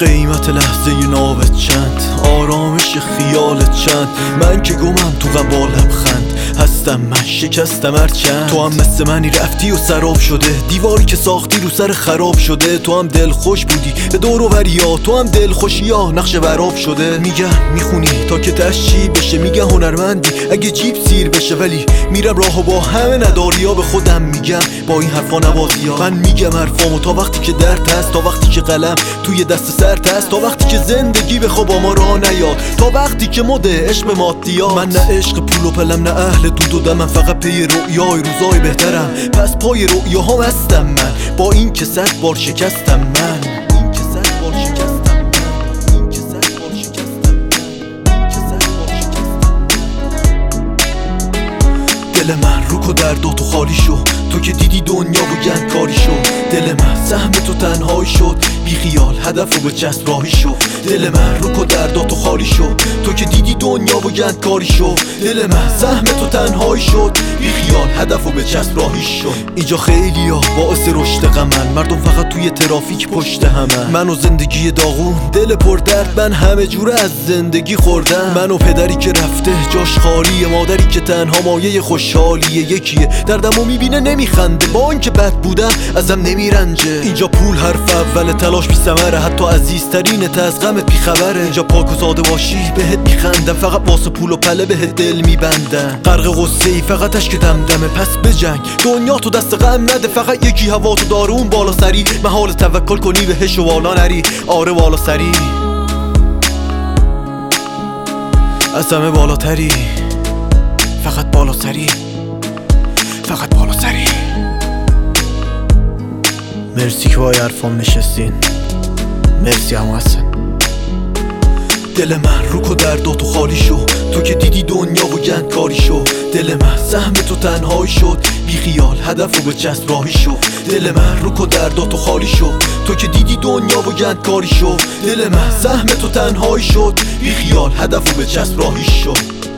قیمت لحظه نابت چند، آرامش خیالت چند. من که گمم تو غم با لبخند هستم، من شکستم هرچند. تو هم مثل منی رفتی و سراب شده، دیواری که ساختی رو سر خراب شده. تو هم دل خوش بودی به دور و بریا، تو هم دل خوشیا نقش وراب شده. میگن میخونی تا که تشی بشه، میگن هنرمندی اگه جیب سیر بشه. ولی میرم راهو با همه نداریا، به خودم میگم با این حرفا نبازیا. من میگم حرفامو تا وقتی که درد هست، تا وقتی که قلم توی دست سرت هست، تا وقتی که زندگی به خواب ما راه نیاد، تا وقتی که مده عشق مادیات. من نه عشق پول و پلم، نه اهل دود و دم، من فقط پی رؤیای روزای بهترم. پس پای رؤیاهام هستم من، با این که 100 بار شکستم من. دل من روک و درد و تو خالی شو، تو که دیدی دنیا و گند کاری شو. دل من سهم تو تنهایی شد، بی خیال هدف و به چسب راهی شو. دل من روک و درد تو خالی شو، تو که دیدی دنیا و گند کاری شو. دل من سهم تو تنهایی شد، بی خیال هدف و به چسب راهی شو. اینجا خیلی ها باعث رشد غمن، مردم فقط توی ترافیک پشت همن. من و زندگی داغون دل پر درد، من همه جوره از زندگی خوردم. من و پدری که رفته جاش خالیه، مادری که تنها مایه خوشحالیه. یکیه دردمو میبینه نمیخنده، با اینکه بد بودم ازم نمیرنجه. اینجا پول حرف اول تلاش بی ثمره، حتی عزیزترینت از غمت بی خبره. اینجا پاک و ساده باشی بهت میخندم، فقط واسه پول و پله بهت دل میبندم. غرق غصه ای فقط اشک دمدمه، پس بجنگ دنیا تو دست غم نده. فقط یکی هوا تو داره اون بالا سری، محال توکل کنی بهش و والا نری. آره بالا سری از همه بالاتری، فقط بالا سری، فقط بالا سری. مرسی که با حرفام نشستین، مرسی هم حسن. دل من روک و درد تو خالی شو، تو که دیدی دنیا و گند کاری شو. دل من سهم تو تنهایی شد، بی خیال هدف و به چسب راهی شو. دل من روک و درد تو خالی شو، تو که دیدی دنیا و گند کاری شو. دل من سهم تو تنهایی شد، بی خیال هدف و به چسب راهی شو.